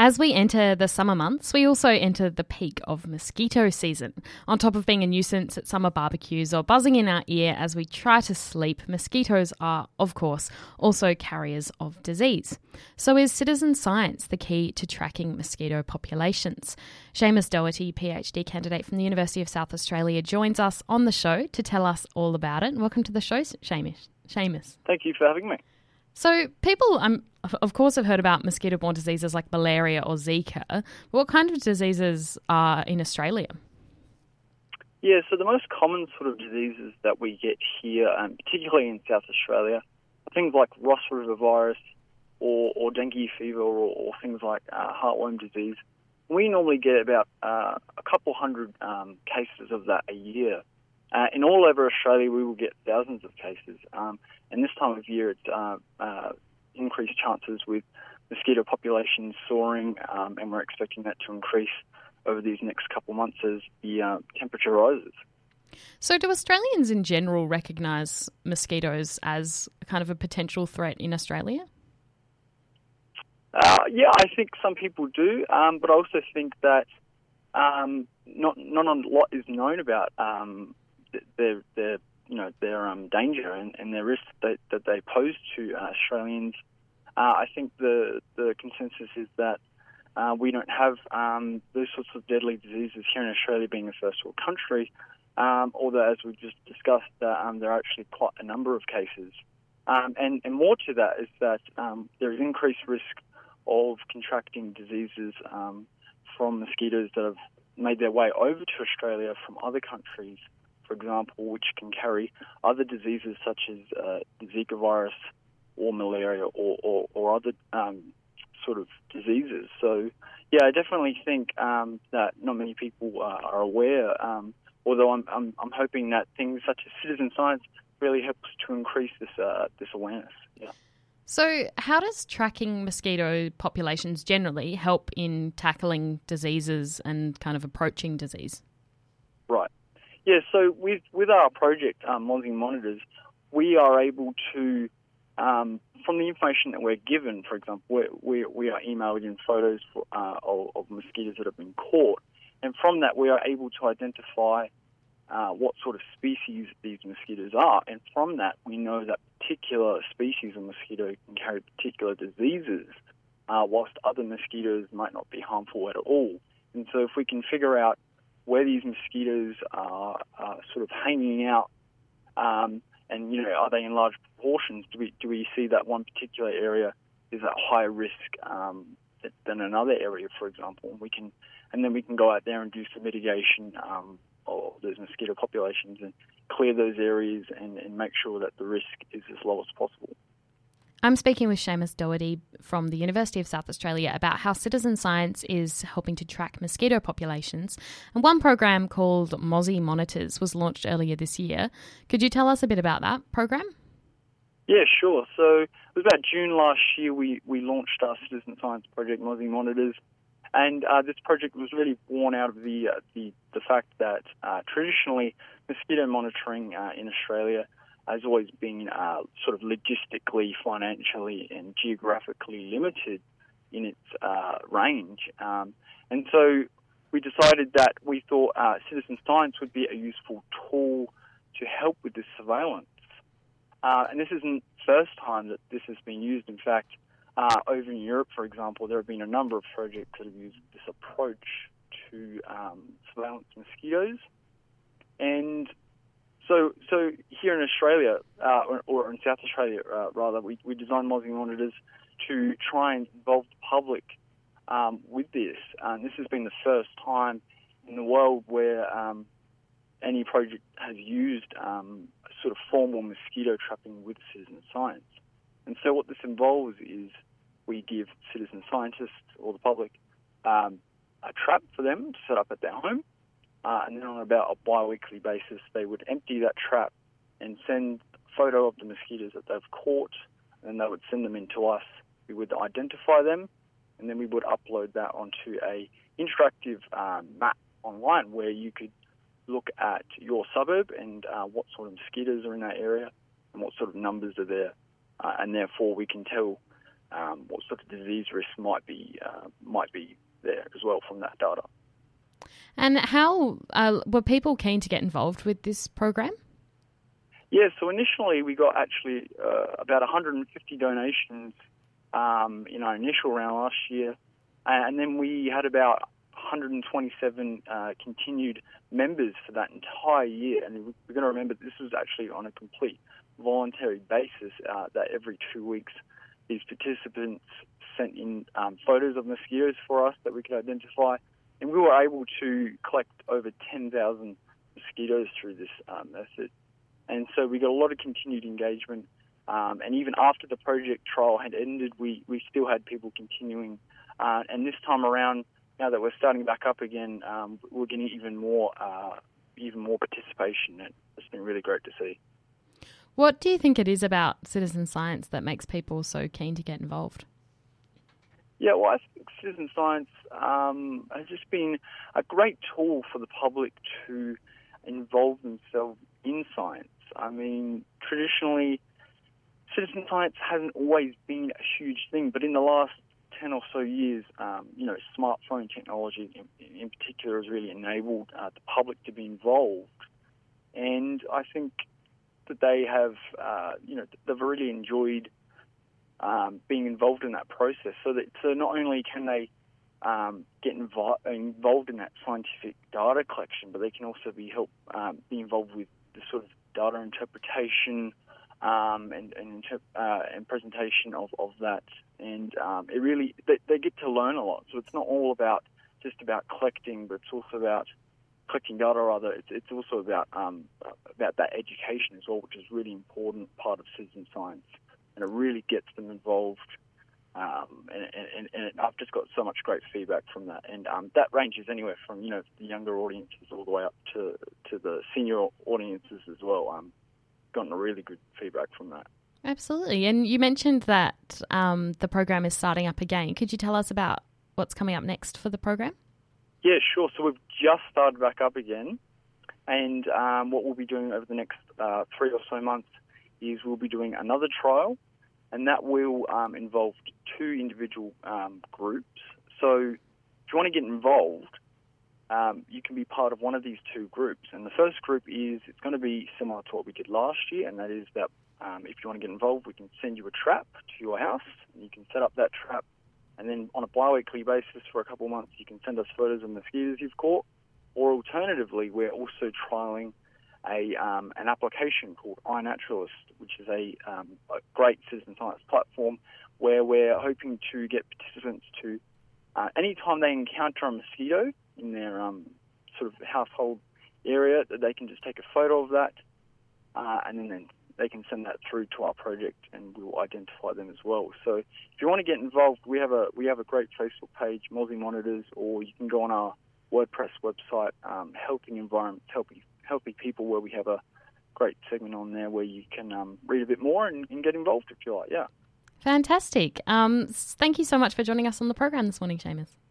As we enter the summer months, we also enter the peak of mosquito season. On top of being a nuisance at summer barbecues or buzzing in our ear as we try to sleep, mosquitoes are, of course, also carriers of disease. So is citizen science the key to tracking mosquito populations? Seamus Doherty, PhD candidate from the University of South Australia, joins us on the show to tell us all about it. Welcome to the show, Seamus. Thank you for having me. So people, of course, have heard about mosquito-borne diseases like malaria or Zika. What kind of diseases are in Australia? Yeah, so the most common sort of diseases that we get here, particularly in South Australia, are things like Ross River virus or dengue fever or things like heartworm disease. We normally get about a couple hundred cases of that a year. In all over Australia, we will get thousands of cases. And this time of year, it's increased chances with mosquito populations soaring, and we're expecting that to increase over these next couple of months as the temperature rises. So do Australians in general recognise mosquitoes as kind of a potential threat in Australia? Yeah, I think some people do, but I also think that not a lot is known about their danger and their risk that they pose to Australians. I think the consensus is that we don't have those sorts of deadly diseases here in Australia, being a first world country, although, as we've just discussed, there are actually quite a number of cases. And more to that is that there is increased risk of contracting diseases from mosquitoes that have made their way over to Australia from other countries, for example, which can carry other diseases such as the Zika virus or malaria or other sort of diseases. So, yeah, I definitely think that not many people are aware, although I'm hoping that things such as citizen science really helps to increase this awareness. Yeah. So how does tracking mosquito populations generally help in tackling diseases and kind of approaching disease? Right. Yeah, so with our project, Mozzie Monitors, we are able to, from the information that we're given, for example, we are emailed in photos of mosquitoes that have been caught, and from that we are able to identify what sort of species these mosquitoes are, and from that we know that particular species of mosquito can carry particular diseases, whilst other mosquitoes might not be harmful at all. And so if we can figure out where these mosquitoes are sort of hanging out, and are they in large proportions? Do we see that one particular area is at higher risk than another area, for example? And then we can go out there and do some mitigation of those mosquito populations and clear those areas and make sure that the risk is as low as possible. I'm speaking with Seamus Doherty from the University of South Australia about how citizen science is helping to track mosquito populations. And one program called Mozzie Monitors was launched earlier this year. Could you tell us a bit about that program? Yeah, sure. So it was about June last year we launched our citizen science project, Mozzie Monitors. And this project was really born out of the fact that traditionally mosquito monitoring in Australia has always been sort of logistically, financially, and geographically limited in its range. And so we decided that we thought citizen science would be a useful tool to help with this surveillance. And this isn't the first time that this has been used. In fact, over in Europe, for example, there have been a number of projects that have used this approach to surveillance mosquitoes. And so here in Australia, or in South Australia rather, we designed Mozzie Monitors to try and involve the public with this. And this has been the first time in the world where any project has used sort of formal mosquito trapping with citizen science. And so what this involves is we give citizen scientists or the public a trap for them to set up at their home, and then on about a bi-weekly basis they would empty that trap and send a photo of the mosquitoes that they've caught, and they would send them in to us. We would identify them, and then we would upload that onto a interactive map online where you could look at your suburb and what sort of mosquitoes are in that area and what sort of numbers are there. And therefore we can tell what sort of disease risk might be there as well from that data. And how were people keen to get involved with this program? Yeah, so initially we got actually about 150 donations in our initial round last year, and then we had about 127 continued members for that entire year. And we're going to remember this was actually on a complete voluntary basis, that every 2 weeks these participants sent in photos of mosquitoes for us that we could identify, and we were able to collect over 10,000 mosquitoes through this method. And so we got a lot of continued engagement, and even after the project trial had ended, we still had people continuing. And this time around, now that we're starting back up again, we're getting even more participation. And it's been really great to see. What do you think it is about citizen science that makes people so keen to get involved? Yeah, well, I think citizen science has just been a great tool for the public to involve themselves in science. I mean, traditionally, citizen science hasn't always been a huge thing, but in the last 10 or so years, smartphone technology in particular has really enabled the public to be involved. And I think that they have, they've really enjoyed being involved in that process. So not only can they get involved in that scientific data collection, but they can also be involved with the sort of data interpretation and presentation of that. And it really they get to learn a lot. So it's not all about just about collecting, but it's also about collecting data. Rather, it's also about that education as well, which is a really important part of citizen science, and it really gets them involved. And I've just got so much great feedback from that, and that ranges anywhere from the younger audiences all the way up to the senior audiences as well. Gotten a really good feedback from that. Absolutely. And you mentioned that the program is starting up again. Could you tell us about what's coming up next for the program? Yeah, sure. So we've just started back up again, and what we'll be doing over the next 3 or so months is we'll be doing another trial, and that will involve 2 individual groups. So if you want to get involved, you can be part of one of these 2 groups. And the first group it's going to be similar to what we did last year, and that is that if you want to get involved, we can send you a trap to your house, and you can set up that trap. And then on a bi-weekly basis for a couple of months, you can send us photos of mosquitoes you've caught. Or alternatively, we're also trialing an application called iNaturalist, which is a great citizen science platform where we're hoping to get participants to, anytime they encounter a mosquito in their sort of household area, that they can just take a photo of that, and then they can send that through to our project, and we will identify them as well. So if you want to get involved, we have a great Facebook page, Mozzie Monitors, or you can go on our WordPress website, Helping Environments, Helping People, where we have a great segment on there where you can read a bit more and get involved if you like. Yeah. Fantastic. Thank you so much for joining us on the program this morning, Seamus.